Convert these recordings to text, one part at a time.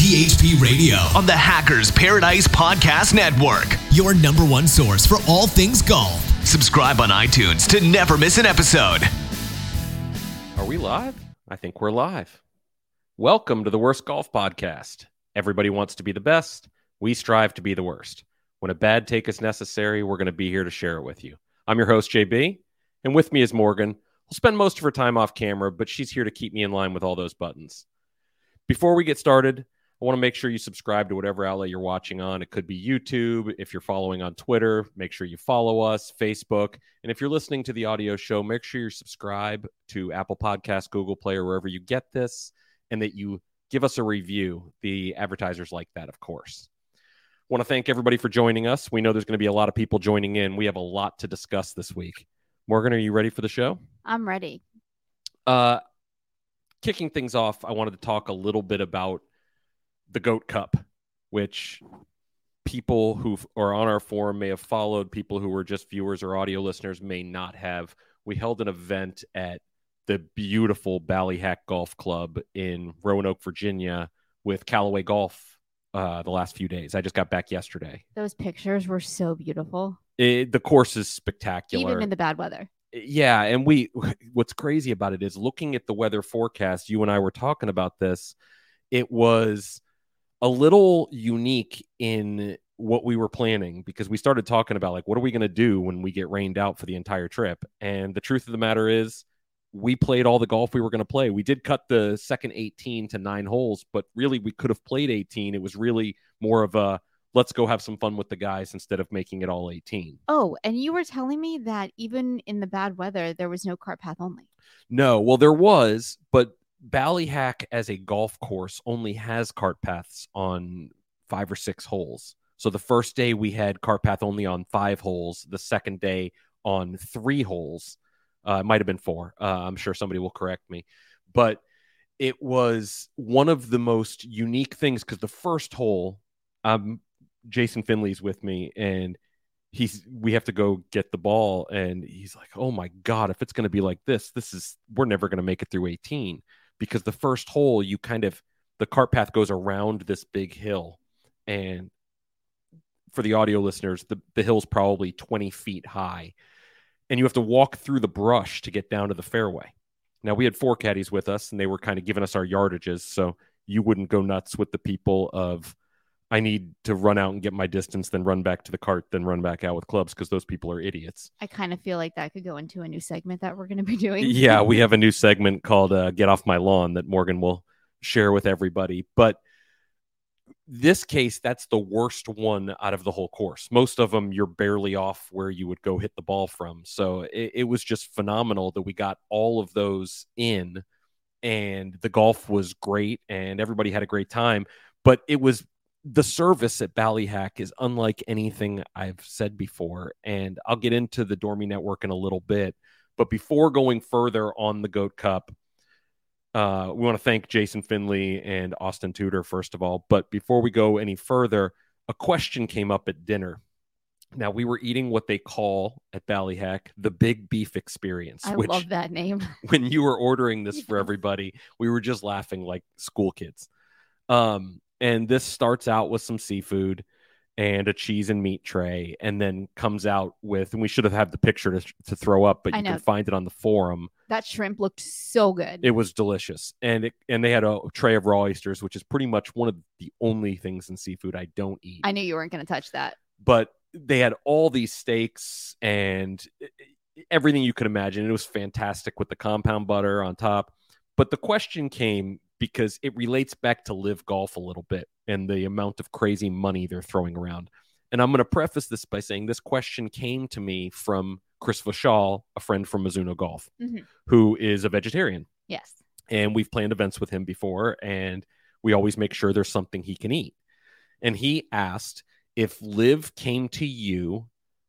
PHP Radio on the Hackers Paradise Podcast Network. Your number one source for all things golf. Subscribe on iTunes to never miss an episode. Are we live? I think we're live. Welcome to the Worst Golf Podcast. Everybody wants to be the best. We strive to be the worst. When a bad take is necessary, we're going to be here to share it with you. I'm your host, JB, and with me is Morgan. We'll spend most of her time off camera, but she's here to keep me in line with all those buttons. Before we get started, I want to make sure you subscribe to whatever outlet you're watching on. It could be YouTube. If you're following on Twitter, make sure you follow us, Facebook. And if you're listening to the audio show, make sure you subscribe to Apple Podcasts, Google Play, or wherever you get this, and that you give us a review. The advertisers like that, of course. I want to thank everybody for joining us. We know there's going to be a lot of people joining in. We have a lot to discuss this week. Morgan, are you ready for the show? I'm ready. Kicking things off, I wanted to talk a little bit about the GOAT Cup, which people who are on our forum may have followed. People who were just viewers or audio listeners may not have. We held an event at the beautiful Ballyhack Golf Club in Roanoke, Virginia, with Callaway Golf the last few days. I just got back yesterday. Those pictures were so beautiful. The course is spectacular. Even in the bad weather. Yeah, and what's crazy about it is looking at the weather forecast, you and I were talking about this, it was a little unique in what we were planning because we started talking about, like, what are we going to do when we get rained out for the entire trip? And the truth of the matter is we played all the golf we were going to play. We did cut the second 18 to 9 holes, but really we could have played 18. It was really more of a, let's go have some fun with the guys instead of making it all 18. Oh, and you were telling me that even in the bad weather, there was no cart path only. No, well, there was, but Ballyhack as a golf course only has cart paths on 5 or 6 holes. So the first day we had cart path only on 5 holes. The second day on 3 holes. It might have been 4. I'm sure somebody will correct me. But it was one of the most unique things because the first hole, Jason Finley's with me, and we have to go get the ball, and he's like, oh my God, if it's going to be like this, we're never going to make it through 18, because the first hole, the cart path goes around this big hill, and for the audio listeners, the hill's probably 20 feet high, and you have to walk through the brush to get down to the fairway. Now, we had 4 caddies with us, and they were kind of giving us our yardages, so you wouldn't go nuts with the people of, I need to run out and get my distance, then run back to the cart, then run back out with clubs, because those people are idiots. I kind of feel like that could go into a new segment that we're going to be doing. Yeah, we have a new segment called Get Off My Lawn that Morgan will share with everybody. But this case, that's the worst one out of the whole course. Most of them, you're barely off where you would go hit the ball from. So it was just phenomenal that we got all of those in, and the golf was great, and everybody had a great time. But the service at Ballyhack is unlike anything I've said before, and I'll get into the Dormy Network in a little bit. But before going further on the GOAT Cup, we want to thank Jason Finley and Austin Tudor, first of all. But before we go any further, a question came up at dinner. Now, we were eating what they call at Ballyhack the Big Beef Experience. I love that name. When you were ordering this for everybody, we were just laughing like school kids. And this starts out with some seafood and a cheese and meat tray, and then comes out with, and we should have had the picture to throw up, but you can find it on the forum. That shrimp looked so good. It was delicious. And they had a tray of raw oysters, which is pretty much one of the only things in seafood I don't eat. I knew you weren't going to touch that. But they had all these steaks and everything you could imagine. It was fantastic with the compound butter on top. But the question came because it relates back to Live Golf a little bit and the amount of crazy money they're throwing around. And I'm going to preface this by saying this question came to me from Chris Vachal, a friend from Mizuno Golf, who is a vegetarian. Yes. And we've planned events with him before, and we always make sure there's something he can eat. And he asked if Live came to you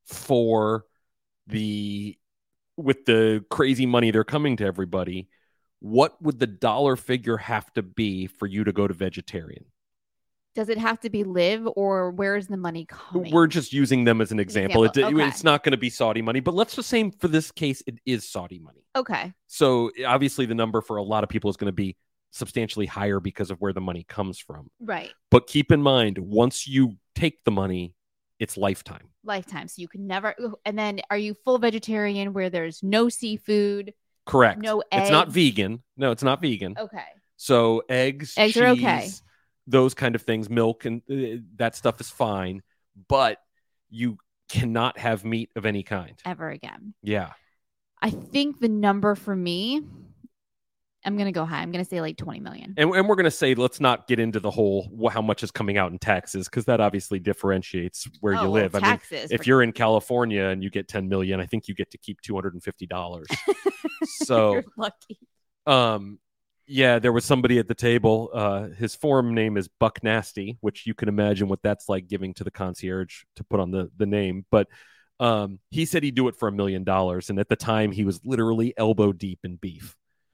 with the crazy money they're coming to everybody, what would the dollar figure have to be for you to go to vegetarian? Does it have to be Live, or where is the money coming? We're just using them as an example. Okay. It's not going to be Saudi money, but let's just say for this case, it is Saudi money. Okay. So obviously the number for a lot of people is going to be substantially higher because of where the money comes from. Right. But keep in mind, once you take the money, it's lifetime. Lifetime. So you can never. And then are you full vegetarian where there's no seafood? Correct. No It's not eggs? vegan. No, it's not vegan. Okay. So eggs Eggs cheese, are okay. those kind of things, milk, and that stuff is fine. But you cannot have meat of any kind. Ever again. Yeah. I think the number for me, I'm going to go high. I'm going to say like 20 million. And we're going to say, let's not get into the whole how much is coming out in taxes, because that obviously differentiates where you live. Taxes. If you're in California and you get 10 million, I think you get to keep $250. So You're lucky. Yeah, there was somebody at the table. His forum name is Buck Nasty, which you can imagine what that's like giving to the concierge to put on the name. But he said he'd do it for $1 million. And at the time, he was literally elbow deep in beef.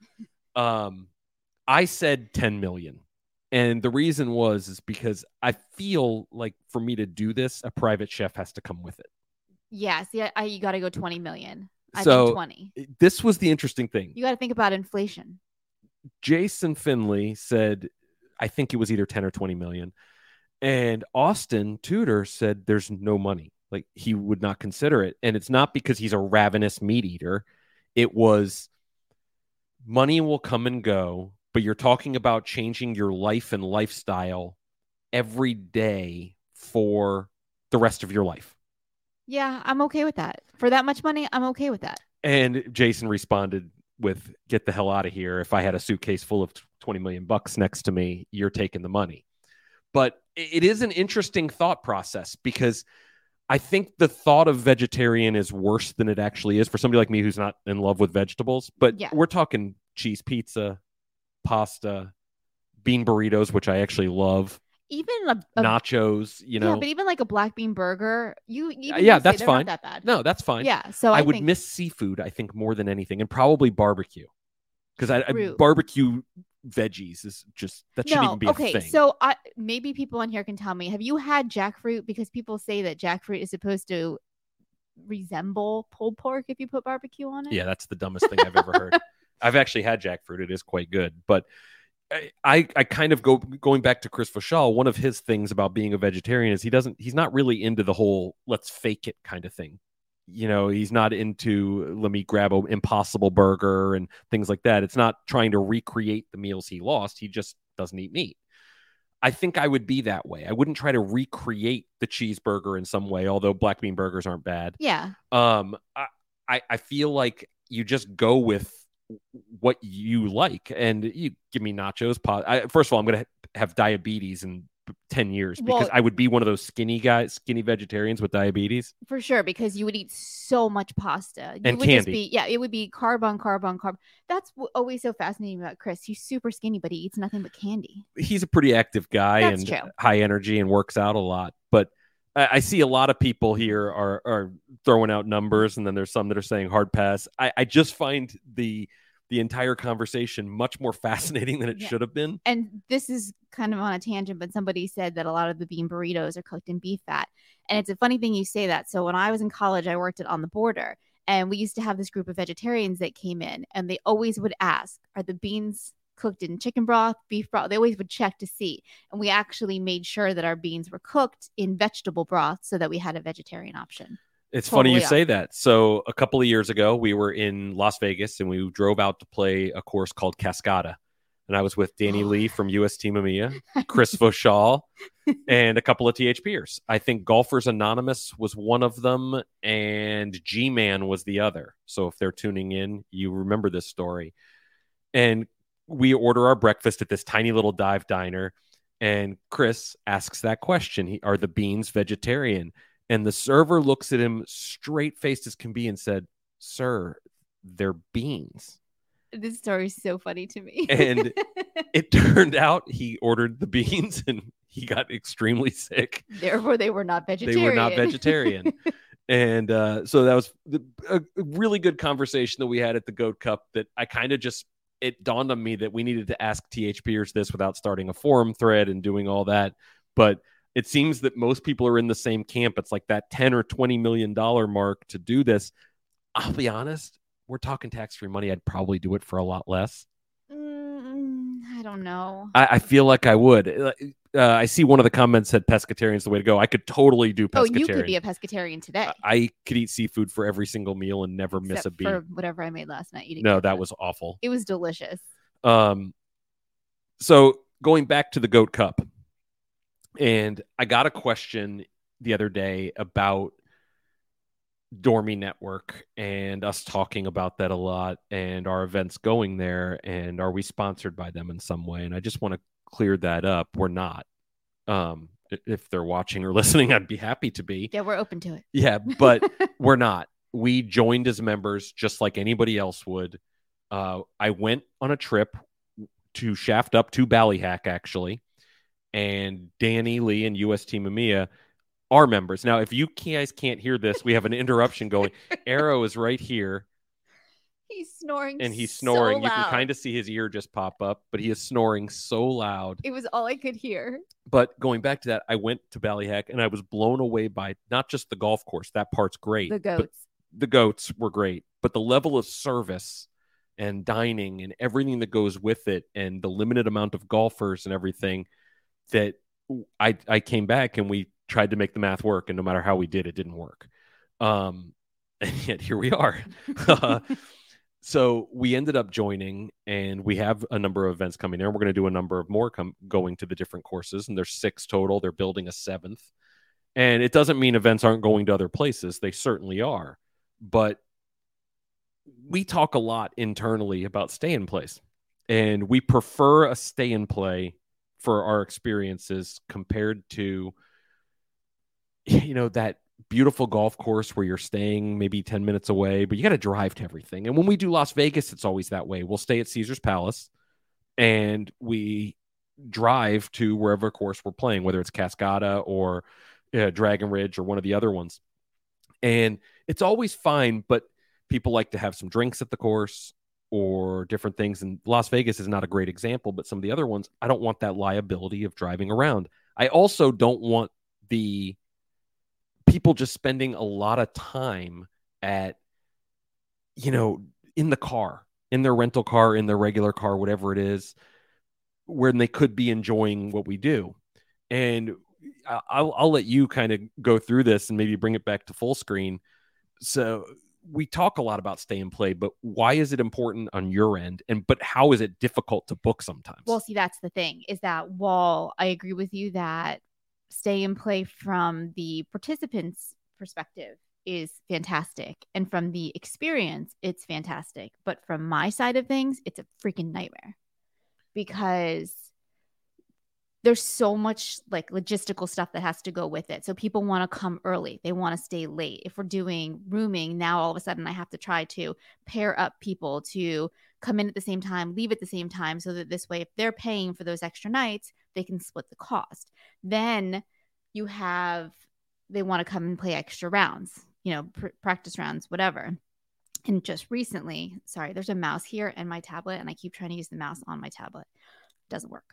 I said 10 million. And the reason is because I feel like for me to do this, a private chef has to come with it. Yeah. See, you got to go 20 million. I So think 20. This was the interesting thing. You got to think about inflation. Jason Finley said, I think it was either 10 or 20 million. And Austin Tudor said there's no money. Like, he would not consider it. And it's not because he's a ravenous meat eater. It was money will come and go, but you're talking about changing your life and lifestyle every day for the rest of your life. Yeah, I'm okay with that. For that much money, I'm okay with that. And Jason responded with, get the hell out of here. If I had a suitcase full of 20 million bucks next to me, you're taking the money. But it is an interesting thought process, because I think the thought of vegetarian is worse than it actually is for somebody like me who's not in love with vegetables. But Yeah. We're talking cheese pizza, pasta, bean burritos, which I actually love, Even nachos, Yeah, but even like a black bean burger, that's they're fine. Not that bad. No, that's fine. Yeah, so I would think miss seafood, I think, more than anything, and probably barbecue, because I True. barbecue veggies is just, that shouldn't even be a thing. So maybe people on here can tell me, have you had jackfruit? Because people say that jackfruit is supposed to resemble pulled pork if you put barbecue on it. Yeah, that's the dumbest thing I've ever heard. I've actually had jackfruit. It is quite good. But I kind of going back to Chris Vachal, one of his things about being a vegetarian is he's not really into the whole let's fake it kind of thing. You know, he's not into let me grab an Impossible Burger and things like that. It's not trying to recreate the meals he lost. He just doesn't eat meat. I think I would be that way. I wouldn't try to recreate the cheeseburger in some way, although black bean burgers aren't bad. Yeah. I feel like you just go with what you like, and you give me nachos. First of all, I'm going to have diabetes in 10 years because I would be one of those skinny vegetarians with diabetes. For sure, because you would eat so much pasta. And candy. It would be carb on carb on carb. That's always so fascinating about Chris. He's super skinny, but he eats nothing but candy. He's a pretty active guy. That's and true. High energy and works out a lot. But I see a lot of people here are throwing out numbers, and then there's some that are saying hard pass. I just find the entire conversation much more fascinating than it should have been. And this is kind of on a tangent, but somebody said that a lot of the bean burritos are cooked in beef fat. And it's a funny thing you say that. So when I was in college, I worked at On the Border, and we used to have this group of vegetarians that came in, and they always would ask, are the beans cooked in chicken broth, beef broth? They always would check to see. And we actually made sure that our beans were cooked in vegetable broth so that we had a vegetarian option. It's funny you say that. So a couple of years ago, we were in Las Vegas, and we drove out to play a course called Cascada. And I was with Danny Lee from US Team EMEA, Chris Vachal, and a couple of THPers. I think Golfers Anonymous was one of them, and G-Man was the other. So if they're tuning in, you remember this story. And we order our breakfast at this tiny little dive diner, and Chris asks that question. Are the beans vegetarian? And the server looks at him straight-faced as can be and said, "Sir, they're beans." This story is so funny to me. And it turned out he ordered the beans and he got extremely sick. Therefore, they were not vegetarian. They were not vegetarian. And so that was a really good conversation that we had at the Goat Cup that I kind of it dawned on me that we needed to ask THPers this without starting a forum thread and doing all that. But it seems that most people are in the same camp. It's like that $10 or $20 million mark to do this. I'll be honest, we're talking tax-free money. I'd probably do it for a lot less. I don't know. I feel like I would. I see one of the comments said pescatarian's the way to go. I could totally do pescatarian. Oh, you could be a pescatarian today. I could eat seafood for every single meal and never miss a Except beat. for whatever I made last night. You didn't No, get that was awful. It was delicious. So going back to the Goat Cup, and I got a question the other day about Dormy Network and us talking about that a lot and our events going there, and are we sponsored by them in some way? And I just want to clear that up. We're not. If they're watching or listening, I'd be happy to be. Yeah, we're open to it. Yeah, but we're not. We joined as members just like anybody else would. I went on a trip to Shaft Up to Ballyhack, actually, and Danny Lee and US Team EMEA are members. Now, if you guys can't hear this, we have an interruption going. Arrow is right here. He's snoring and he's snoring. So you loud. can kind of see his ear just pop up, but he is snoring so loud. It was all I could hear. But going back to that, I went to Ballyhack and I was blown away by not just the golf course. That part's great. The goats. The goats were great, but the level of service and dining and everything that goes with it and the limited amount of golfers and everything that I came back and we tried to make the math work. And no matter how we did, it didn't work. And yet here we are. So we ended up joining, and we have a number of events coming in. We're going to do a number of more going to the different courses, and there's 6 total. They're building a 7th. And it doesn't mean events aren't going to other places. They certainly are. But we talk a lot internally about stay in place, and we prefer a stay in play for our experiences compared to, that beautiful golf course where you're staying maybe 10 minutes away, but you got to drive to everything. And when we do Las Vegas, it's always that way. We'll stay at Caesar's Palace and we drive to wherever course we're playing, whether it's Cascada or Dragon Ridge or one of the other ones. And it's always fine, but people like to have some drinks at the course or different things. And Las Vegas is not a great example, but some of the other ones, I don't want that liability of driving around. I also don't want the people just spending a lot of time at, in the car, in their rental car, in their regular car, whatever it is, when they could be enjoying what we do. And I'll let you kind of go through this and maybe bring it back to full screen. So we talk a lot about stay and play, but why is it important on your end? But how is it difficult to book sometimes? Well, see, that's the thing, is that while I agree with you that stay and play from the participants' perspective is fantastic, and from the experience, it's fantastic. But from my side of things, it's a freaking nightmare because there's so much like logistical stuff that has to go with it. So people want to come early. They want to stay late. If we're doing rooming, now all of a sudden I have to try to pair up people to come in at the same time, leave at the same time, so that this way, if they're paying for those extra nights, they can split the cost. Then you have, they want to come and play extra rounds, practice rounds, whatever. And just recently, sorry, there's a mouse here and my tablet, and I keep trying to use the mouse on my tablet. It doesn't work.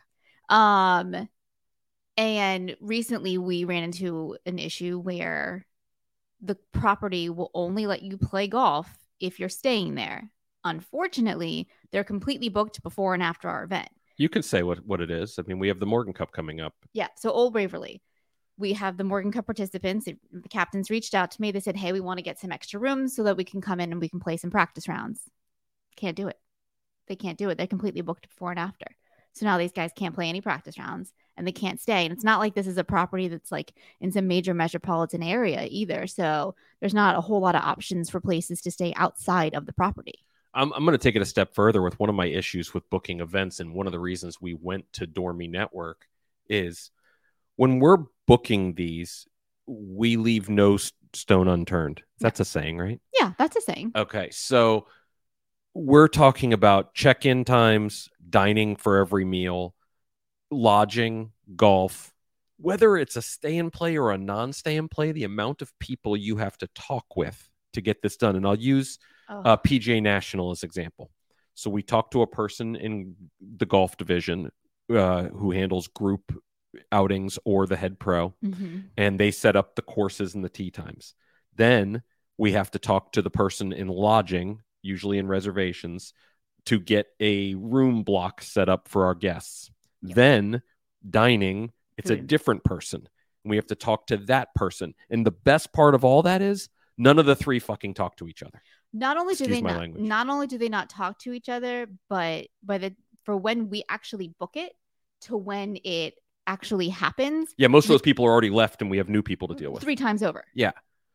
And recently we ran into an issue where the property will only let you play golf if you're staying there. Unfortunately, they're completely booked before and after our event. You can say what it is. I mean, we have the Morgan Cup coming up. Yeah. So Old Waverly, we have the Morgan Cup participants. The captains reached out to me. They said, hey, we want to get some extra rooms so that we can come in and we can play some practice rounds. Can't do it. They can't do it. They're completely booked before and after. So now these guys can't play any practice rounds and they can't stay. And it's not like this is a property that's like in some major metropolitan area either. So there's not a whole lot of options for places to stay outside of the property. I'm going to take it a step further with one of my issues with booking events. And one of the reasons we went to Dormy Network is when we're booking these, we leave no stone unturned. That's a saying, right? Yeah, that's a saying. Okay. So we're talking about check-in times, dining for every meal, lodging, golf, whether it's a stay and play or a non-stay and play, the amount of people you have to talk with to get this done. And I'll use PGA National as example. So we talked to a person in the golf division who handles group outings or the head pro, and they set up the courses and the tee times. Then we have to talk to the person in lodging, usually in reservations, to get a room block set up for our guests. Yep. Then dining, it's a Food. different person. And we have to talk to that person. And the best part of all that is none of the three fucking talk to each other. Not only do Excuse they my not, language. not only do they not talk to each other, but for when we actually book it to when it actually happens, Yeah, most of those people are already left and we have new people to deal with. 3 times over. Yeah.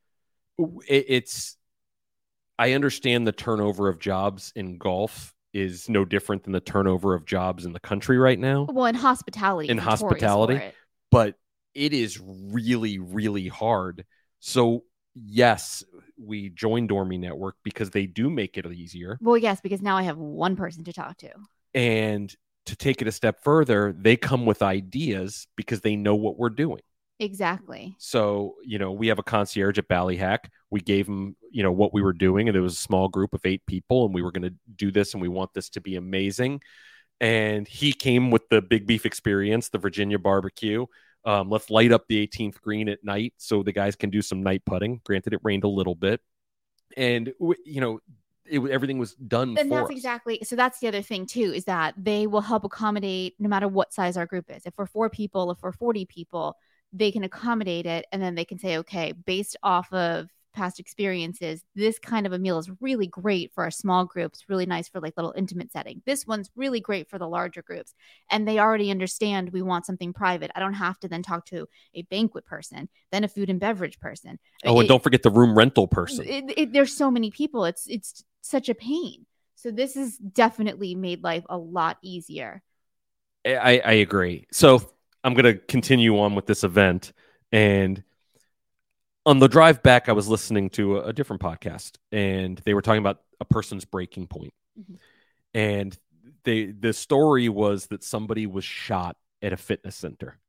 I understand the turnover of jobs in golf is no different than the turnover of jobs in the country right now. Well, in hospitality. In is notorious hospitality. for it. But it is really, really hard. So yes, we joined Dormy Network because they do make it easier. Well, yes, because now I have one person to talk to. And to take it a step further, they come with ideas because they know what we're doing. Exactly. So, we have a concierge at Ballyhack. We gave him, what we were doing, and it was a small group of 8 people, and we were going to do this, and we want this to be amazing. And he came with the Big Beef Experience, the Virginia barbecue. Let's light up the 18th green at night so the guys can do some night putting. Granted, it rained a little bit. And, everything was done And for that's us. exactly. So that's the other thing, too, is that they will help accommodate no matter what size our group is. If we're 4 people, if we're 40 people, they can accommodate it. And then they can say, okay, based off of past experiences, this kind of a meal is really great for our small groups, really nice for like little intimate setting. This one's really great for the larger groups. And they already understand we want something private. I don't have to then talk to a banquet person, then a food and beverage person. Oh, and don't forget the room rental person. There's so many people. It's such a pain. So this has definitely made life a lot easier. I agree. So I'm going to continue on with this event. And on the drive back, I was listening to a different podcast, and they were talking about a person's breaking point. Mhm. And the story was that somebody was shot at a fitness center.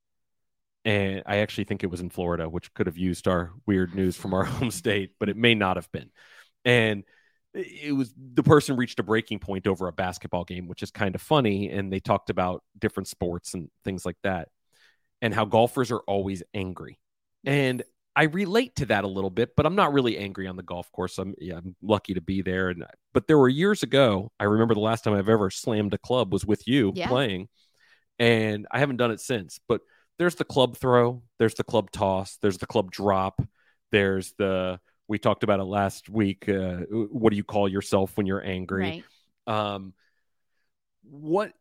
And I actually think it was in Florida, which could have used our weird news from our home state, but it may not have been. And it was the person reached a breaking point over a basketball game, which is kind of funny. And they talked about different sports and things like that, and how golfers are always angry. And I relate to that a little bit, but I'm not really angry on the golf course. I'm lucky to be there. But there were years ago, I remember the last time I've ever slammed a club was with you playing, and I haven't done it since. But there's the club throw, there's the club toss, there's the club drop, there's we talked about it last week. What do you call yourself when you're angry? Right. What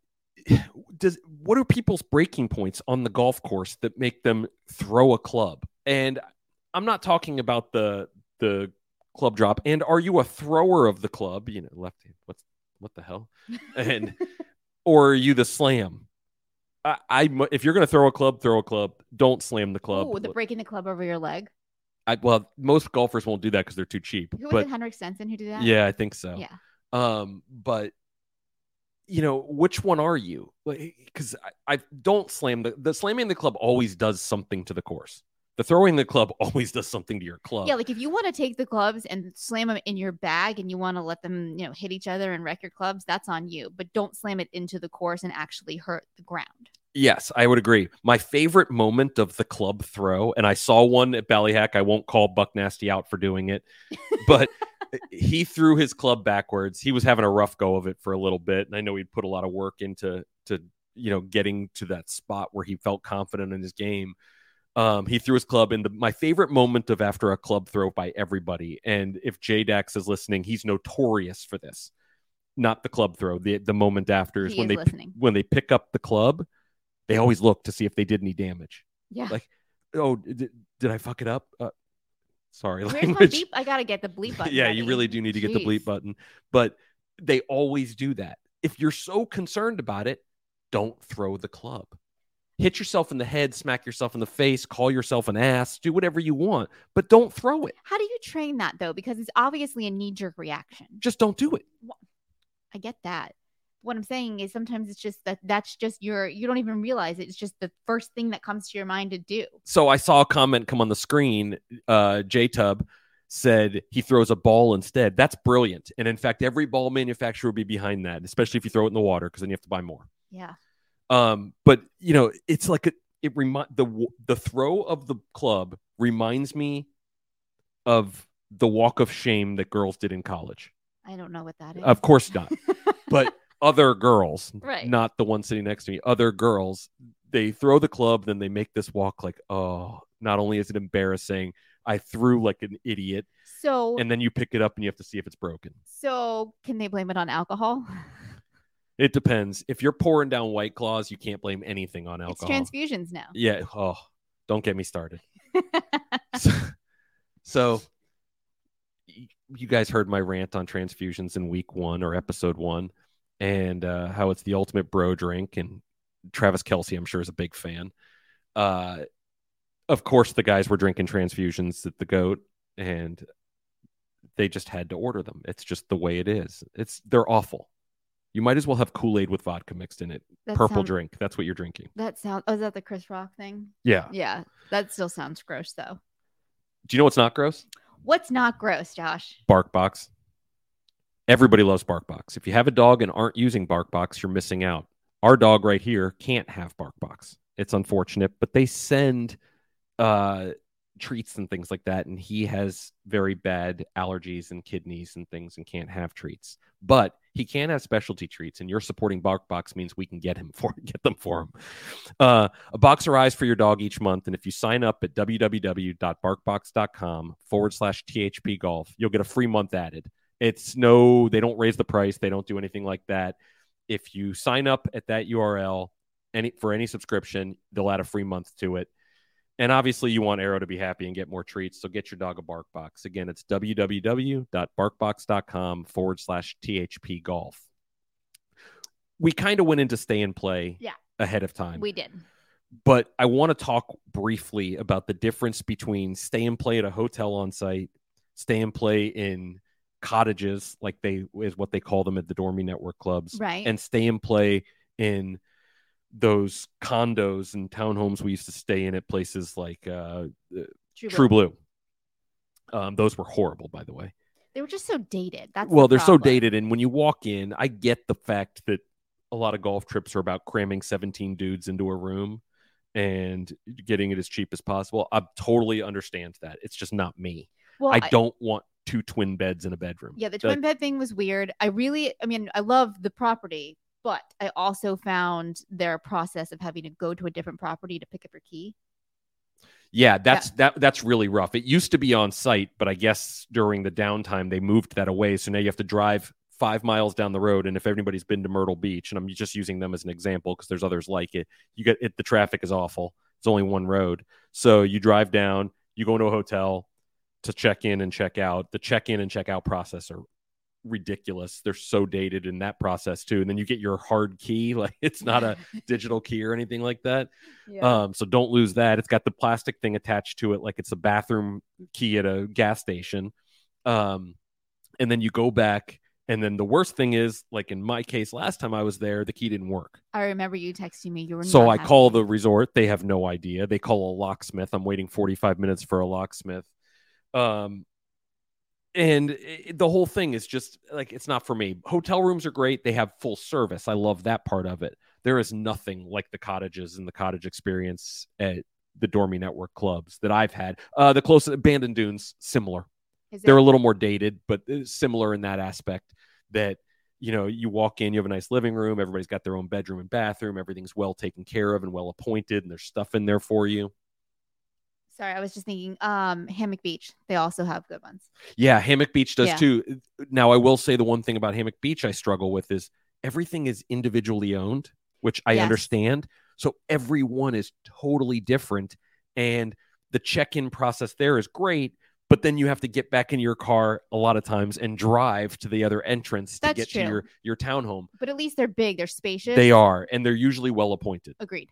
are people's breaking points on the golf course that make them throw a club? And I'm not talking about the club drop. And are you a thrower of the club? Left hand. What the hell? And or are you the slam? If you're going to throw a club, Don't slam the club. Oh, the breaking the club over your leg. Well, most golfers won't do that because they're too cheap. Who was it, Henrik Stenson, who did that? Yeah, I think so. Yeah. But which one are you? Because I don't slam the slamming the club always does something to the course. The throwing the club always does something to your club. Yeah, like if you want to take the clubs and slam them in your bag and you want to let them, hit each other and wreck your clubs, that's on you. But don't slam it into the course and actually hurt the ground. Yes, I would agree. My favorite moment of the club throw, and I saw one at Ballyhack. I won't call Buck Nasty out for doing it, but he threw his club backwards. He was having a rough go of it for a little bit, and I know he'd put a lot of work into getting to that spot where he felt confident in his game. He threw his club in my favorite moment of after a club throw by everybody. And if J-Dax is listening, he's notorious for this. Not the club throw, the moment after is when they pick up the club, they always look to see if they did any damage. Yeah. Like, oh, did I fuck it up? Sorry. Where's language. my bleep? I got to get the bleep button. Yeah, ready. you really do need to get the bleep button. But they always do that. If you're so concerned about it, don't throw the club. Hit yourself in the head, smack yourself in the face, call yourself an ass, do whatever you want, but don't throw it. How do you train that, though? Because it's obviously a knee-jerk reaction. Just don't do it. I get that. What I'm saying is sometimes it's just that's just you don't even realize it. It's just the first thing that comes to your mind to do. So I saw a comment come on the screen. J-Tub said he throws a ball instead. That's brilliant. And in fact, every ball manufacturer would be behind that, especially if you throw it in the water, because then you have to buy more. Yeah. But it's like the throw of the club reminds me of the walk of shame that girls did in college. I don't know what that is. Of course not. But other girls, Right. not the one sitting next to me, other girls, they throw the club, then they make this walk like, oh, not only is it embarrassing, I threw like an idiot. So, And then you pick it up and you have to see if it's broken. so can they blame it on alcohol? It depends. If you're pouring down White Claws, you can't blame anything on alcohol. It's transfusions now. Yeah. Oh, don't get me started. So you guys heard my rant on transfusions in week 1 or episode 1 and how it's the ultimate bro drink. And Travis Kelce, I'm sure, is a big fan. Of course, the guys were drinking transfusions at the GOAT, and they just had to order them. It's just the way it is. They're awful. You might as well have Kool-Aid with vodka mixed in it. Purple drink. That's what you're drinking. That sounds. Oh, is that the Chris Rock thing? Yeah. Yeah. That still sounds gross, though. Do you know what's not gross? What's not gross, Josh? BarkBox. Everybody loves BarkBox. If you have a dog and aren't using BarkBox, you're missing out. Our dog right here can't have BarkBox. It's unfortunate, but they send treats and things like that, and he has very bad allergies and kidneys and things and can't have treats. But he can have specialty treats, and you're supporting BarkBox means we can get them for him. A box arrives for your dog each month, and if you sign up at www.barkbox.com/THP Golf, you'll get a free month added. They don't raise the price. They don't do anything like that. If you sign up at that URL for any subscription, they'll add a free month to it. And obviously, you want Arrow to be happy and get more treats, so get your dog a BarkBox. Again, it's www.barkbox.com/THP Golf. We kind of went into stay and play ahead of time. We did. But I want to talk briefly about the difference between stay and play at a hotel on site, stay and play in cottages, like is what they call them at the Dormy Network clubs, right? And stay and play in those condos and townhomes we used to stay in at places like True Blue. Those were horrible, by the way. They were just so dated. They're so dated. And when you walk in, I get the fact that a lot of golf trips are about cramming 17 dudes into a room and getting it as cheap as possible. I totally understand that. It's just not me. Well, I don't want 2 twin beds in a bedroom. Yeah, the twin bed thing was weird. I love the property, but I also found their process of having to go to a different property to pick up your key. Yeah, that's really rough. It used to be on site, but I guess during the downtime they moved that away. So now you have to drive 5 miles down the road. And if everybody's been to Myrtle Beach, and I'm just using them as an example because there's others like it, the traffic is awful. It's only one road. So you drive down, you go into a hotel to check in and check out. The check in and check out process are ridiculous. They're so dated in that process too. And then you get your hard key, like it's not a digital key or anything like that. So don't lose that. It's got the plastic thing attached to it like it's a bathroom key at a gas station. And then you go back, and then the worst thing is, like in my case last time I was there, the key didn't work. I remember you texting me. You were so I call the resort. They have no idea. They call a locksmith. I'm waiting 45 minutes for a locksmith. And the whole thing is just like, it's not for me. Hotel rooms are great. They have full service. I love that part of it. There is nothing like the cottages and the cottage experience at the Dormy Network clubs that I've had. The closest, Abandoned Dunes, similar. They're a little more dated, but similar in that aspect that, you walk in, you have a nice living room. Everybody's got their own bedroom and bathroom. Everything's well taken care of and well appointed, and there's stuff in there for you. Sorry, I was just thinking Hammock Beach. They also have good ones. Yeah, Hammock Beach does too. Now, I will say the one thing about Hammock Beach I struggle with is everything is individually owned, which I understand. So everyone is totally different. And the check-in process there is great, but then you have to get back in your car a lot of times and drive to the other entrance to get to your townhome. But at least they're big. They're spacious. They are. And they're usually well appointed. Agreed.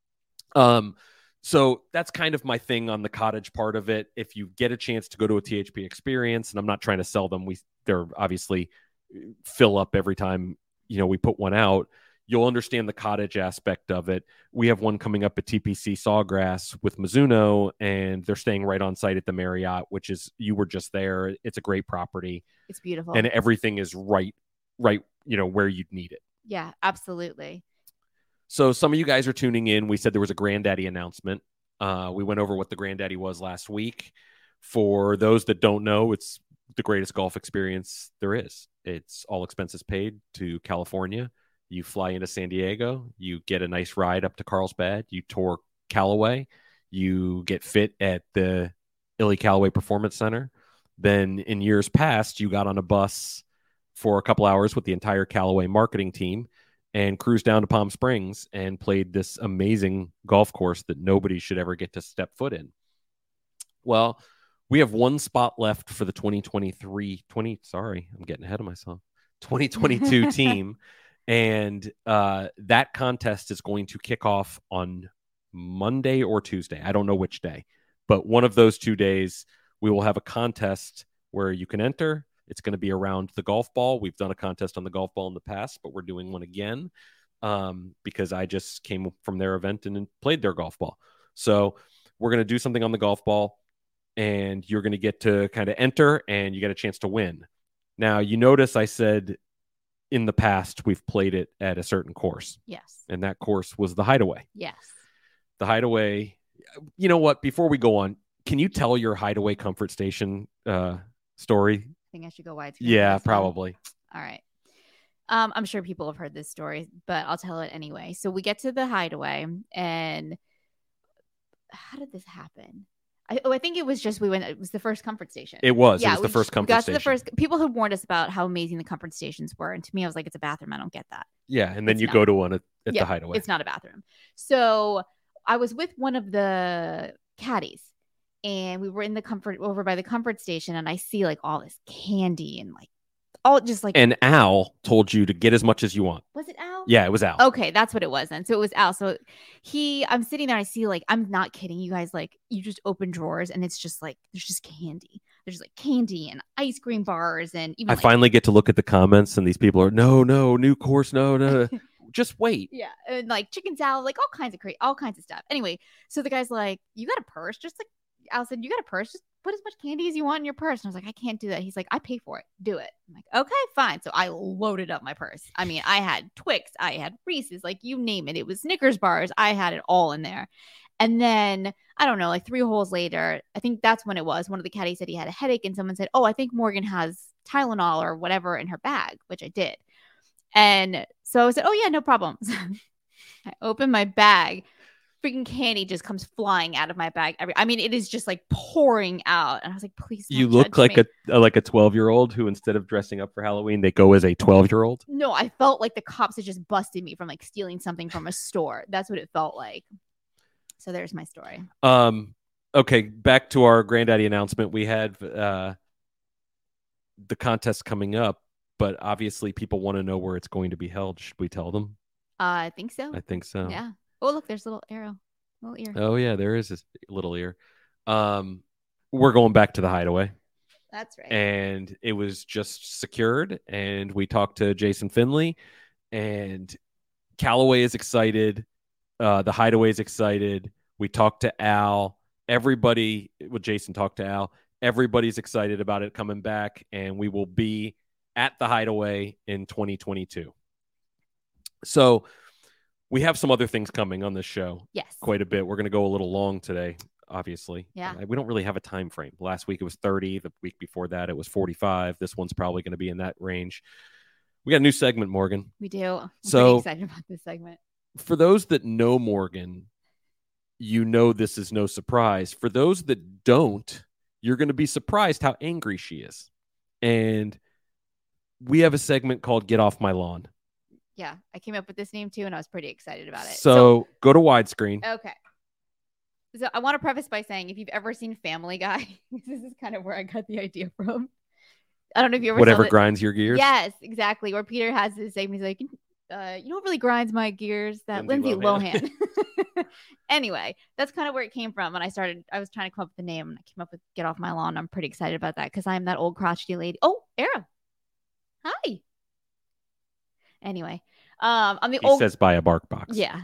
So that's kind of my thing on the cottage part of it. If you get a chance to go to a THP experience, and I'm not trying to sell them, they're obviously fill up every time, we put one out. You'll understand the cottage aspect of it. We have one coming up at TPC Sawgrass with Mizuno, and they're staying right on site at the Marriott, which is, you were just there. It's a great property. It's beautiful. And everything is right, where you'd need it. Yeah, absolutely. So some of you guys are tuning in. We said there was a Granddaddy announcement. We went over what the Granddaddy was last week. For those that don't know, it's the greatest golf experience there is. It's all expenses paid to California. You fly into San Diego. You get a nice ride up to Carlsbad. You tour Callaway. You get fit at the Illy Callaway Performance Center. Then in years past, you got on a bus for a couple hours with the entire Callaway marketing team and cruised down to Palm Springs and played this amazing golf course that nobody should ever get to step foot in. Well, we have one spot left for the 2022 team. And that contest is going to kick off on Monday or Tuesday. I don't know which day, but one of those 2 days, we will have a contest where you can enter. It's going to be around the golf ball. We've done a contest on the golf ball in the past, but we're doing one again because I just came from their event and played their golf ball. So we're going to do something on the golf ball, and you're going to get to kind of enter, and you get a chance to win. Now, you notice I said in the past we've played it at a certain course. Yes. And that course was the Hideaway. Yes. The Hideaway. You know what? Before we go on, can you tell your Hideaway comfort station story? I think I should go widescreen. Yeah, probably. All right. I'm sure people have heard this story, but I'll tell it anyway. So we get to the Hideaway, and how did this happen? I think it was just it was the first comfort station. It was the first comfort station. The first people had warned us about how amazing the comfort stations were, and to me, I was like, it's a bathroom. I don't get that. Yeah, and then you go to one at the Hideaway. It's not a bathroom. So I was with one of the caddies, and we were in over by the comfort station, and I see like all this candy and like all just like. And Al told you to get as much as you want. Was it Al? Yeah, it was Al. Okay, that's what it was then. So it was Al. So I'm sitting there, I see like, I'm not kidding you guys, like you just open drawers and it's just like there's just candy. There's like candy and ice cream bars and even. I finally get to look at the comments, and these people are no new course, no. Just wait. Yeah, and like chicken salad, like all kinds of stuff. Anyway, so the guy's like, "You got a purse?" Just like Al said, "You got a purse? Just put as much candy as you want in your purse." And I was like, "I can't do that." He's like, "I pay for it. Do it." I'm like, "Okay, fine." So I loaded up my purse. I mean, I had Twix, I had Reese's, like you name it. It was Snickers bars. I had it all in there. And then I don't know, like 3 holes later, I think that's when it was. One of the caddies said he had a headache, and someone said, "Oh, I think Morgan has Tylenol or whatever in her bag," which I did. And so I said, "Oh yeah, no problem." I opened my bag. Freaking candy just comes flying out of my bag. I mean, it is just like pouring out. And I was like, please don't You look like me. a 12-year-old who, instead of dressing up for Halloween, they go as a 12-year-old. No, I felt like the cops had just busted me from like stealing something from a store. That's what it felt like. So there's my story. Okay, back to our Granddaddy announcement. We had the contest coming up, but obviously people want to know where it's going to be held. Should we tell them? I think so. I think so. Yeah. Oh, look, there's a little arrow. Little ear. Oh, yeah, there is this little ear. We're going back to the Hideaway. That's right. And it was just secured. And we talked to Jason Finley. And Callaway is excited. The Hideaway is excited. We talked to Al. Jason talked to Al. Everybody's excited about it coming back. And we will be at the Hideaway in 2022. So we have some other things coming on this show. Yes. Quite a bit. We're going to go a little long today, obviously. Yeah. We don't really have a time frame. Last week it was 30. The week before that it was 45. This one's probably going to be in that range. We got a new segment, Morgan. We do. I'm pretty excited about this segment. For those that know Morgan, you know this is no surprise. For those that don't, you're going to be surprised how angry she is. And we have a segment called Get Off My Lawn. Yeah, I came up with this name too, and I was pretty excited about it. So go to widescreen. Okay. So I want to preface by saying, if you've ever seen Family Guy, this is kind of where I got the idea from. I don't know if you ever Whatever saw grinds your gears. Yes, exactly. Where Peter has this segment, he's like, you know what really grinds my gears? That Lindsay Lohan. Anyway, that's kind of where it came from. When I was trying to come up with the name, and I came up with Get Off My Lawn. I'm pretty excited about that because I'm that old crotchety lady. Oh, Arrow. Hi. Anyway, I'm the He says buy a bark box. Yeah.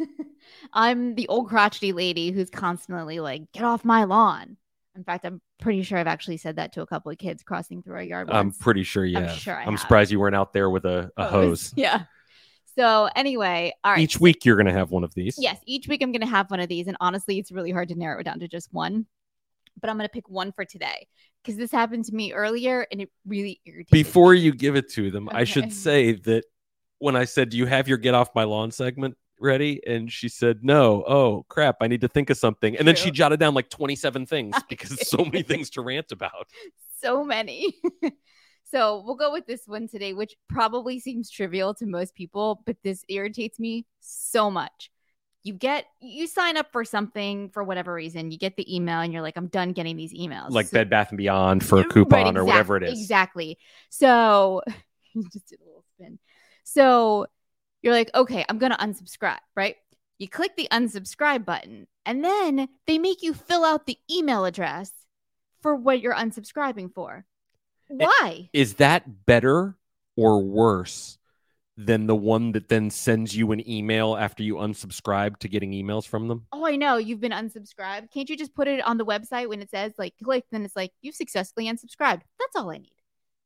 I'm the old crotchety lady who's constantly like, get off my lawn. In fact, I'm pretty sure I've actually said that to a couple of kids crossing through our yard once. I'm pretty sure you I'm have. sure I I'm have. surprised you weren't out there with a hose. Yeah. So anyway, all right. Each week you're going to have one of these. Yes, each week I'm going to have one of these. And honestly, it's really hard to narrow it down to just one. but I'm going to pick one for today because this happened to me earlier and it really irritated Before me. you give it to them, I Okay. should say that when I said, do you have your get off my lawn segment ready? And she said, no. Oh, crap. I need to think of something. And then she True. jotted down like 27 things because so many things to rant about. So many. So we'll go with this one today, which probably seems trivial to most people, but this irritates me so much. You sign up for something for whatever reason, you get the email and you're like, I'm done getting these emails. Like So- Bed Bath & Beyond for a coupon or whatever it is. Exactly. So you just did a little spin. So you're like, okay, I'm going to unsubscribe, right? You click the unsubscribe button and then they make you fill out the email address for what you're unsubscribing for. Why? Is that better or worse than the one that then sends you an email after you unsubscribe to getting emails from them? Oh, I know you've been unsubscribed. Can't you just put it on the website when it says like click, then it's like you've successfully unsubscribed. That's all I need.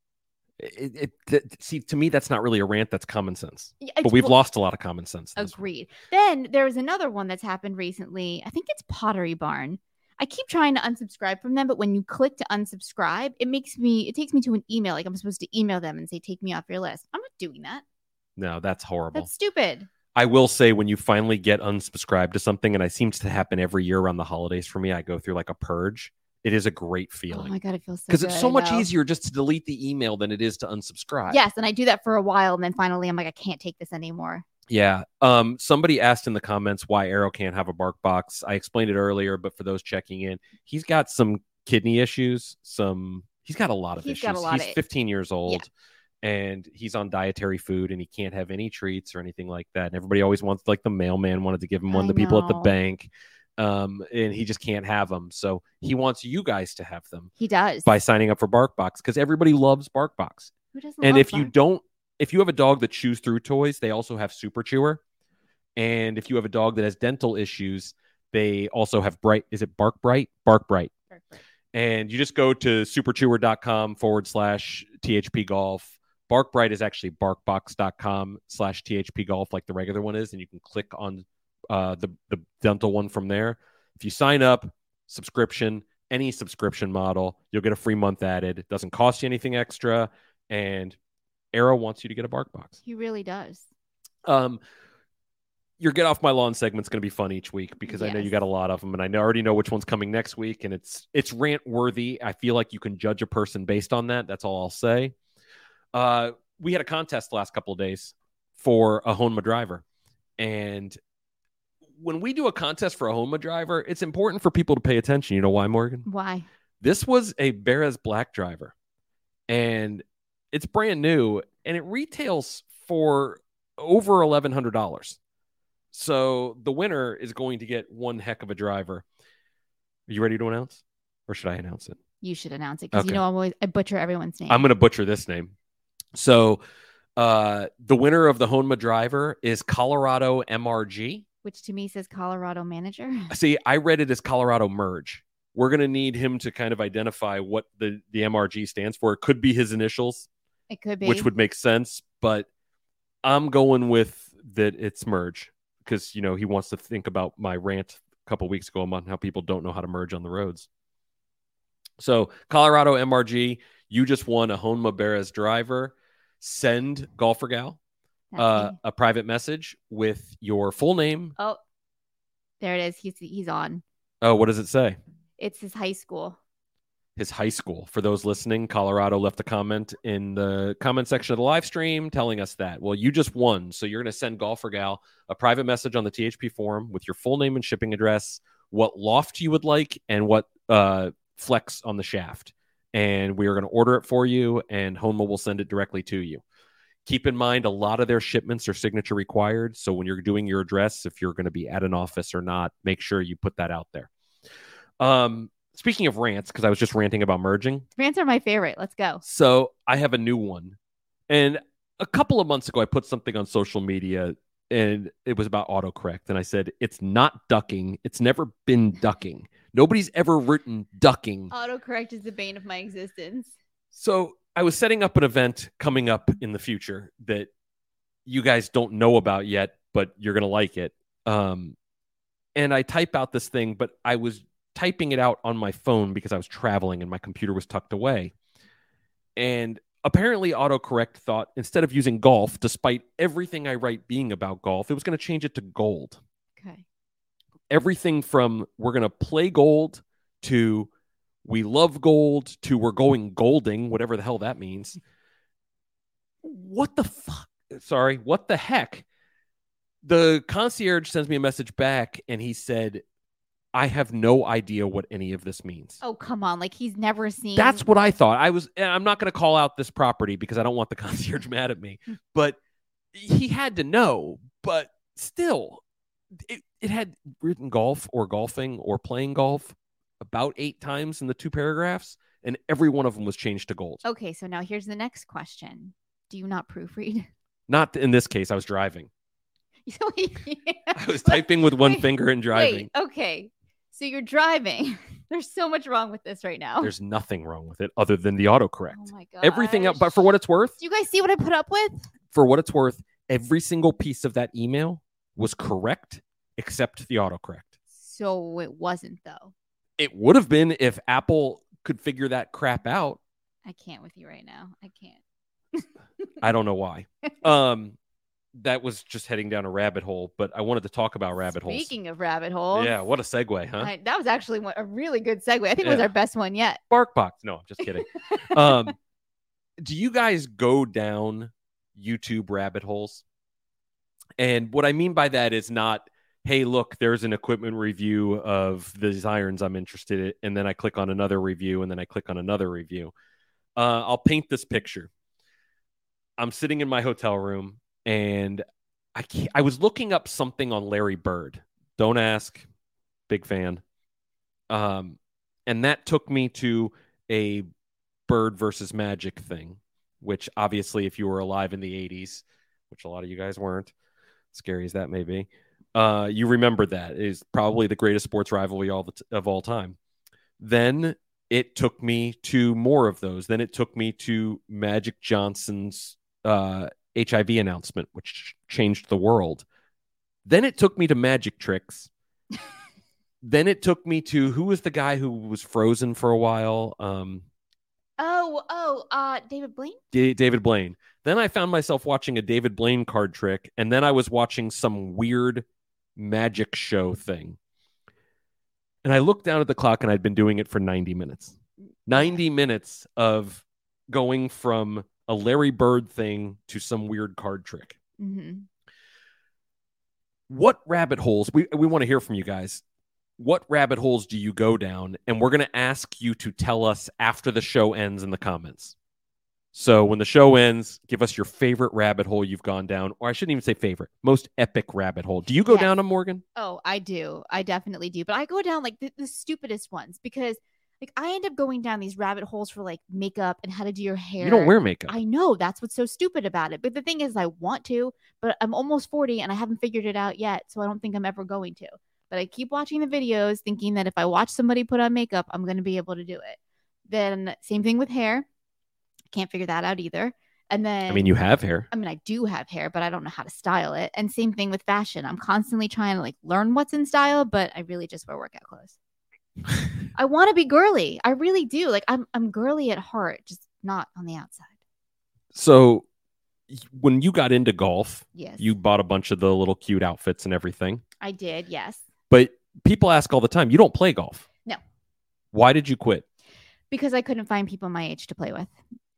See, to me, that's not really a rant. That's common sense. Yeah, But we've lost a lot of common sense. in this one. Agreed. Then there was another one that's happened recently. I think it's Pottery Barn. I keep trying to unsubscribe from them, but when you click to unsubscribe, it takes me to an email. Like I'm supposed to email them and say, take me off your list. I'm not doing that. No, that's horrible. That's stupid. I will say when you finally get unsubscribed to something, and it seems to happen every year around the holidays for me, I go through like a purge. It is a great Oh feeling. my God, it feels so Because good. it's so I much know. easier just to delete the email than it is to unsubscribe. Yes, and I do that for a while, and then finally I'm like, I can't take this anymore. Yeah. Somebody asked in the comments why Arrow can't have a bark box. I explained it earlier, but for those checking in, he's got some kidney issues. He's got a lot of He's issues. got a lot He's of- 15 years old and he's on dietary food and he can't have any treats or anything like that. And everybody always wants, like the mailman wanted to give him one, I the people at the know. bank. And he just can't have them. So he wants you guys to have them He does. by signing up for BarkBox because everybody loves BarkBox. Who doesn't And love if you Bark? don't, if you have a dog that chews through toys, they also have Super Chewer. And if you have a dog that has dental issues, they also have Bark Bright? Bark Bright. And you just go to superchewer.com/THP Golf. Bark Bright is actually barkbox.com/THP Golf, like the regular one is. And you can click on the dental one from there. If you sign up, subscription, any subscription model, you'll get a free month added. It doesn't cost you anything extra. And Arrow wants you to get a bark box. He really does. Your Get Off My Lawn segment's going to be fun each week because I know you Yes. got a lot of them, and I already know which one's coming next week, and it's rant worthy. I feel like you can judge a person based on that. That's all I'll say. We had a contest the last couple of days for a Honma driver, and when we do a contest for a Honma driver, it's important for people to pay attention. You know why, Morgan? Why? This was a Beres Black driver, and it's brand new, and it retails for over $1,100. So the winner is going to get one heck of a driver. Are you ready to announce? Or should I announce it? You should announce it because Okay. you know I butcher everyone's name. I'm going to butcher this name. So the winner of the Honma driver is Colorado MRG. which to me says Colorado manager. See, I read it as Colorado Merge. We're going to need him to kind of identify what the MRG stands for. It could be his initials, It could be. which would make sense, but I'm going with that it's Merge because, you know, he wants to think about my rant a couple weeks ago on how people don't know how to merge on the roads. So Colorado MRG, you just won a Honma Beres driver. Send Golfer Gal That's me. a private message with your full name. Oh, there it is. He's on. Oh, what does it say? It's his high school. His high school. For those listening, Colorado left a comment in the comment section of the live stream telling us that. Well, you just won. So you're going to send Golfer Gal a private message on the THP forum with your full name and shipping address, what loft you would like, and what flex on the shaft. And we are going to order it for you, and Honma will send it directly to you. Keep in mind, a lot of their shipments are signature required. So when you're doing your address, if you're going to be at an office or not, make sure you put that out there. Speaking of rants, because I was just ranting about merging. Rants are my favorite. Let's go. So I have a new one. And a couple of months ago, I put something on social media and it was about autocorrect. And I said, it's not ducking. It's never been ducking. Nobody's ever written ducking. Autocorrect is the bane of my existence. So I was setting up an event coming up in the future that you guys don't know about yet, but you're going to like it. And I type out this thing, but I was typing it out on my phone because I was traveling and my computer was tucked away. And apparently autocorrect thought instead of using golf, despite everything I write being about golf, it was going to change it to gold. Okay. Everything from we're going to play gold to we love gold to we're going golding, whatever the hell that means. What the fuck? Sorry, what the heck? The concierge sends me a message back and he said, I have no idea what any of this means. Oh, come on. Like he's never seen. That's what I thought. I'm not going to call out this property because I don't want the concierge mad at me, but he had to know. But still, it had written golf or golfing or playing golf about 8 times in the 2 paragraphs, and every one of them was changed to gold. Okay, so now here's the next question. Do you not proofread? Not in this case. I was driving. Yeah. I was typing with one finger and driving. Wait, okay. So you're driving. There's so much wrong with this right now. There's nothing wrong with it other than the autocorrect. Oh my god. Everything else, but for what it's worth, Do you guys see what I put up with? for what it's worth, every single piece of that email was correct except the autocorrect. So it wasn't though. It would have been if Apple could figure that crap out. I can't with you right now. I can't. I don't know why. That was just heading down a rabbit hole, but I wanted to talk about rabbit holes. Speaking of rabbit holes. Yeah, what a segue, huh? That was actually a really good segue. I think it was Yeah. our best one yet. BarkBox. No, I'm just kidding. Do you guys go down YouTube rabbit holes? And what I mean by that is not, hey, look, there's an equipment review of these irons I'm interested in, and then I click on another review, and then I click on another review. I'll paint this picture. I'm sitting in my hotel room, and I was looking up something on Larry Bird. Don't ask. Big fan. And that took me to a Bird versus Magic thing, which obviously if you were alive in the 80s, which a lot of you guys weren't, scary as that may be, you remember that. It is probably the greatest sports rivalry of all time. Then it took me to more of those. Then it took me to Magic Johnson's HIV announcement, which changed the world. Then it took me to Magic Tricks. Then it took me to, who was the guy who was frozen for a while? David Blaine? David Blaine. Then I found myself watching a David Blaine card trick, and then I was watching some weird magic show thing. And I looked down at the clock, and I'd been doing it for 90 minutes. 90 minutes of going from a Larry Bird thing to some weird card trick. Mm-hmm. What rabbit holes, we want to hear from you guys. What rabbit holes do you go down? And we're going to ask you to tell us after the show ends in the comments. So when the show ends, give us your favorite rabbit hole you've gone down. Or I shouldn't even say favorite, most epic rabbit hole. Do you go down them, Morgan? Oh, I do. I definitely do. But I go down like the stupidest ones because like I end up going down these rabbit holes for like makeup and how to do your hair. You don't wear makeup. I know. That's what's so stupid about it. But the thing is, I want to, but I'm almost 40 and I haven't figured it out yet. So I don't think I'm ever going to. But I keep watching the videos thinking that if I watch somebody put on makeup, I'm going to be able to do it. Then same thing with hair. I can't figure that out either. And then, I mean, you have hair. I mean, I do have hair, but I don't know how to style it. And same thing with fashion. I'm constantly trying to like learn what's in style, but I really just wear workout clothes. I want to be girly. I really do. Like I'm girly at heart, just not on the outside. So when you got into golf, Yes. you bought a bunch of the little cute outfits and everything. I did, yes. But people ask all the time, you don't play golf. No. Why did you quit? Because I couldn't find people my age to play with.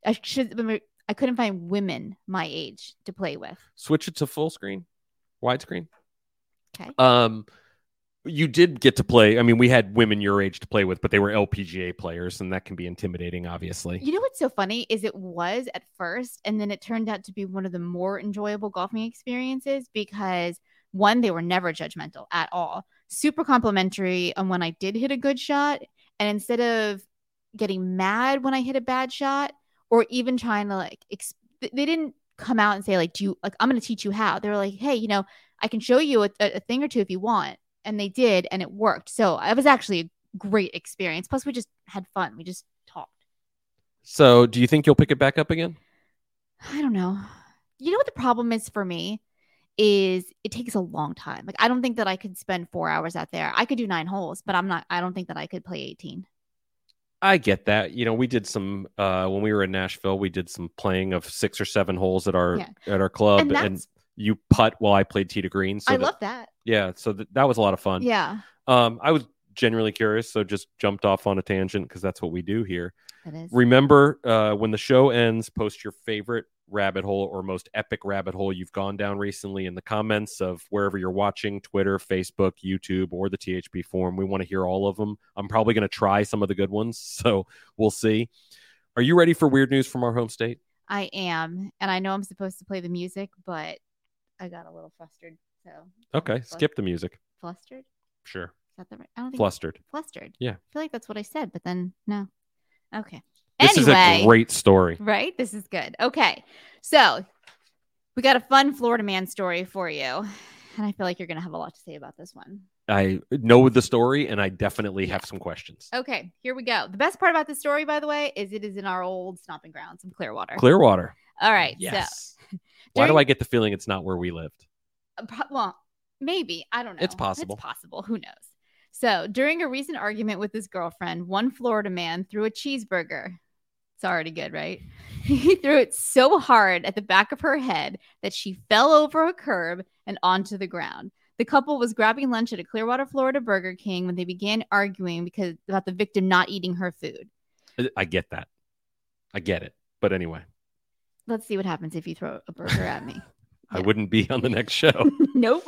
I couldn't find women my age to play with. Switch it to full screen, widescreen. Okay. You did get to play. I mean, we had women your age to play with, but they were LPGA players, and that can be intimidating, obviously. You know what's so funny is it was at first, and then it turned out to be one of the more enjoyable golfing experiences because one, they were never judgmental at all. Super complimentary on when I did hit a good shot. And instead of getting mad when I hit a bad shot or even trying to like, they didn't come out and say like, I'm going to teach you how. They were like, hey, I can show you a thing or two if you want. And they did, and it worked. So it was actually a great experience. Plus, we just had fun. We just talked. So do you think you'll pick it back up again? I don't know. You know what the problem is for me is it takes a long time. Like I don't think that I could spend 4 hours out there. I could do 9 holes, but I don't think that I could play 18. I get that. We did some when we were in Nashville, we did some playing of 6 or 7 holes at our club, and you putt while I played tee to green. So I love that. Yeah, so that was a lot of fun. Yeah. I was genuinely curious, so just jumped off on a tangent because that's what we do here. It is. Remember, when the show ends, post your favorite rabbit hole or most epic rabbit hole you've gone down recently in the comments of wherever you're watching, Twitter, Facebook, YouTube, or the THP forum. We want to hear all of them. I'm probably going to try some of the good ones, so we'll see. Are you ready for weird news from our home state? I am, and I know I'm supposed to play the music, but I got a little flustered. So okay, skip the music. Flustered? Sure. Is that the right? I don't think flustered. Flustered. Yeah. I feel like that's what I said, but then no. Okay. This is a great story. Right? This is good. Okay. So we got a fun Florida man story for you. And I feel like you're going to have a lot to say about this one. I know the story, and I definitely have some questions. Okay. Here we go. The best part about this story, by the way, is it is in our old stomping grounds in Clearwater. Clearwater. All right. Yes. So, why do I get the feeling it's not where we lived? Well, maybe. I don't know. It's possible. It's possible. Who knows? So during a recent argument with his girlfriend, one Florida man threw a cheeseburger. It's already good, right? He threw it so hard at the back of her head that she fell over a curb and onto the ground. The couple was grabbing lunch at a Clearwater, Florida Burger King when they began arguing about the victim not eating her food. I get that. I get it. But anyway. Let's see what happens if you throw a burger at me. I wouldn't be on the next show. Nope.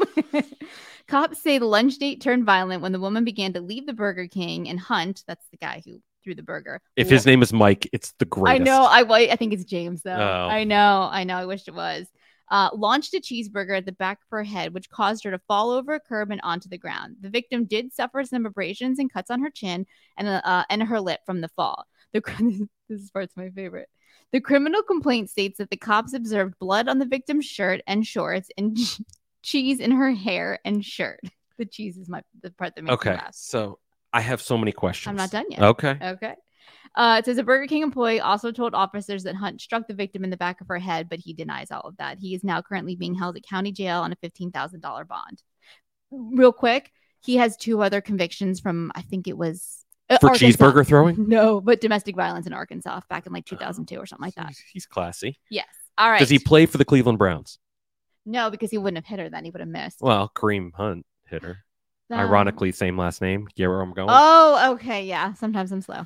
Cops say the lunch date turned violent when the woman began to leave the Burger King, and Hunt, that's the guy who threw the burger. If his name is Mike, it's the greatest. I know. I think it's James, though. Oh. I know. I wish it was. Launched a cheeseburger at the back of her head, which caused her to fall over a curb and onto the ground. The victim did suffer some abrasions and cuts on her chin and her lip from the fall. This part's my favorite. The criminal complaint states that the cops observed blood on the victim's shirt and shorts and cheese in her hair and shirt. The cheese is the part that makes me laugh. So I have so many questions. I'm not done yet. Okay. It says a Burger King employee also told officers that Hunt struck the victim in the back of her head, but he denies all of that. He is now currently being held at county jail on a $15,000 bond. Real quick, he has 2 other convictions from, I think it was for Arkansas. Cheeseburger throwing? No, but domestic violence in Arkansas back in like 2002 or something like that. He's classy. Yes. All right. Does he play for the Cleveland Browns? No, because he wouldn't have hit her then. He would have missed. Well, Kareem Hunt hit her. Ironically, same last name. Get where I'm going? Oh, okay. Yeah. Sometimes I'm slow.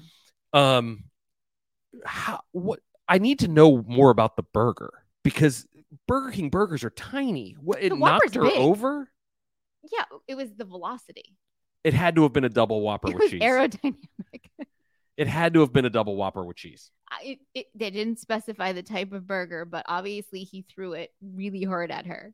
What? I need to know more about the burger because Burger King burgers are tiny. What? It knocked her over? Yeah. It was the velocity. It had to have been a double Whopper with cheese. Aerodynamic. It had to have been a double Whopper with cheese. They didn't specify the type of burger, but obviously he threw it really hard at her.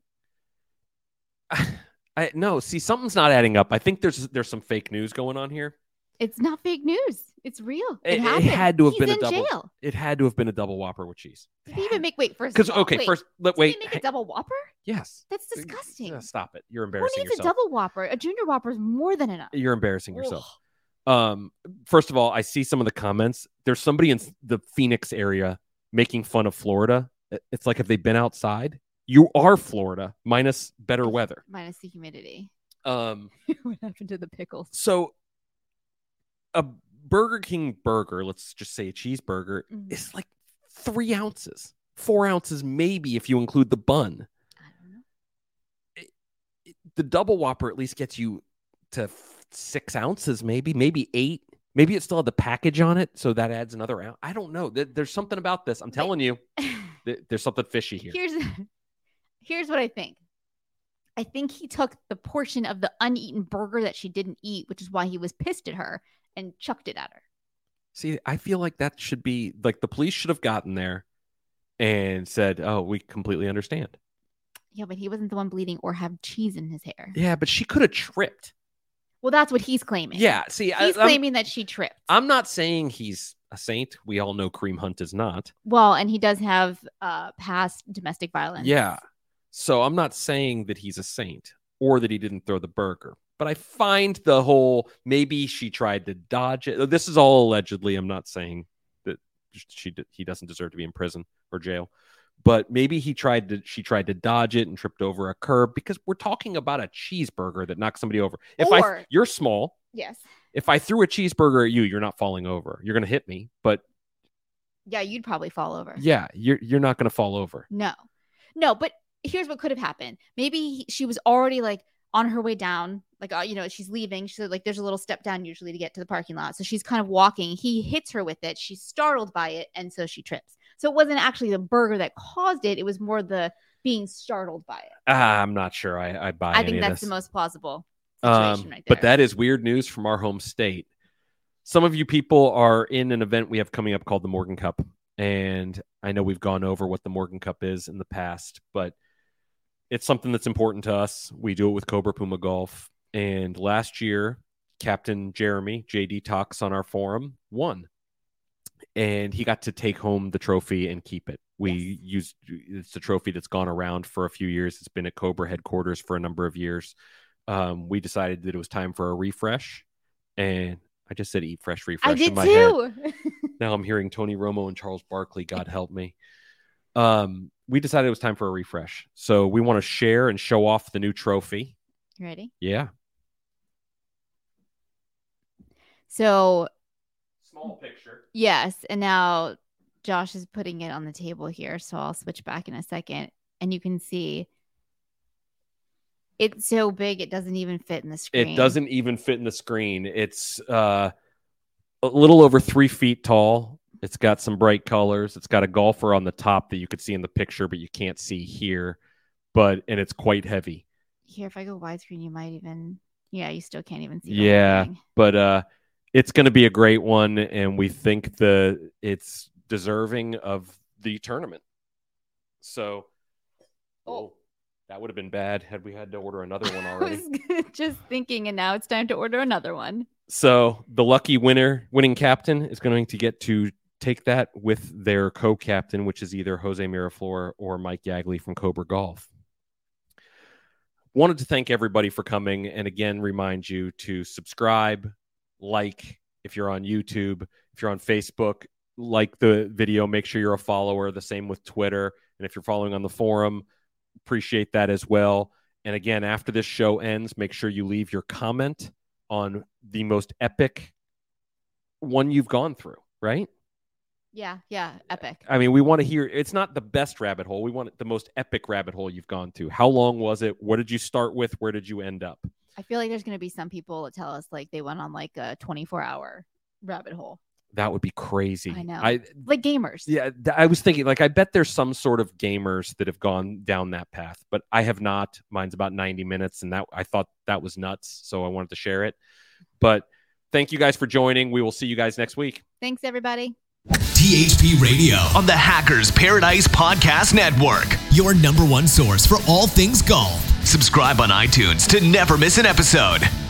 No, see, something's not adding up. I think there's some fake news going on here. It's not fake news. It's real. It had to have been a double. Jail. It had to have been a double Whopper with cheese. Did he even make first? Because first, did he make a double Whopper? Yes. That's disgusting. Stop it. You're embarrassing yourself. Who needs yourself. a double Whopper? A junior Whopper is more than enough. You're embarrassing yourself. First of all, I see some of the comments. There's somebody in the Phoenix area making fun of Florida. It's like, have they been outside? You are Florida, minus better weather. Minus the humidity. What happened to the pickles? So a Burger King burger, let's just say a cheeseburger, is like 3 ounces, 4 ounces, maybe if you include the bun. I don't know. The double Whopper at least gets you to 6 ounces, maybe 8. Maybe it still had the package on it, so that adds another ounce. I don't know. There's something about this. I'm telling you, there's something fishy here. Here's what I think. I think he took the portion of the uneaten burger that she didn't eat, which is why he was pissed at her, and chucked it at her. See, I feel like that should be like the police should have gotten there and said, "Oh, we completely understand." Yeah, but he wasn't the one bleeding or have cheese in his hair. Yeah, but she could have tripped. Well, that's what he's claiming. Yeah, see, he's claiming that she tripped. I'm not saying he's a saint. We all know Kareem Hunt is not. Well, and he does have past domestic violence. Yeah. So I'm not saying that he's a saint or that he didn't throw the burger. But I find the whole, maybe she tried to dodge it. This is all allegedly. I'm not saying that he doesn't deserve to be in prison or jail. But maybe she tried to dodge it and tripped over a curb, because we're talking about a cheeseburger that knocks somebody over. You're small. Yes. If I threw a cheeseburger at you, you're not falling over. You're going to hit me, but yeah, you'd probably fall over. Yeah, you're not going to fall over. No, but here's what could have happened. Maybe she was already like on her way down, like, she's leaving. She's like, there's a little step down usually to get to the parking lot. So she's kind of walking. He hits her with it. She's startled by it. And so she trips. So it wasn't actually the burger that caused it. It was more the being startled by it. I'm not sure I buy I think that's the most plausible situation right there. But that is weird news from our home state. Some of you people are in an event we have coming up called the Morgan Cup. And I know we've gone over what the Morgan Cup is in the past, but it's something that's important to us. We do it with Cobra Puma Golf. And last year, Captain Jeremy, JD Talks on our forum, won. And he got to take home the trophy and keep it. It's a trophy that's gone around for a few years. It's been at Cobra headquarters for a number of years. We decided that it was time for a refresh. And I just said eat fresh refresh. I did in my too. Head. Now I'm hearing Tony Romo and Charles Barkley. God help me. We decided it was time for a refresh. So we want to share and show off the new trophy. You ready? Yeah. So small picture. Yes. And now Josh is putting it on the table here. So I'll switch back in a second. And you can see it's so big it doesn't even fit in the screen. It doesn't even fit in the screen. It's a little over 3 feet tall. It's got some bright colors. It's got a golfer on the top that you could see in the picture, but you can't see here. And it's quite heavy. Here, if I go widescreen, you might even, you still can't even see. Yeah, but it's going to be a great one, and we think it's deserving of the tournament. So, that would have been bad had we had to order another one already. I was just thinking, and now it's time to order another one. So the lucky winning captain is going to get to take that with their co-captain, which is either Jose Miraflor or Mike Yagley from Cobra Golf. Wanted to thank everybody for coming, and again, remind you to subscribe, like if you're on YouTube, if you're on Facebook, like the video, make sure you're a follower. The same with Twitter. And if you're following on the forum, appreciate that as well. And again, after this show ends, make sure you leave your comment on the most epic one you've gone through, right? Yeah, epic. I mean, we want to hear, it's not the best rabbit hole. We want the most epic rabbit hole you've gone to. How long was it? What did you start with? Where did you end up? I feel like there's going to be some people that tell us like they went on like a 24-hour rabbit hole. That would be crazy. I know. Like gamers. Yeah, I was thinking, like, I bet there's some sort of gamers that have gone down that path, but I have not. Mine's about 90 minutes, and I thought that was nuts, so I wanted to share it. But thank you guys for joining. We will see you guys next week. Thanks, everybody. THP Radio On the Hackers Paradise Podcast Network. your #1 source for all things golf. Subscribe on iTunes to never miss an episode.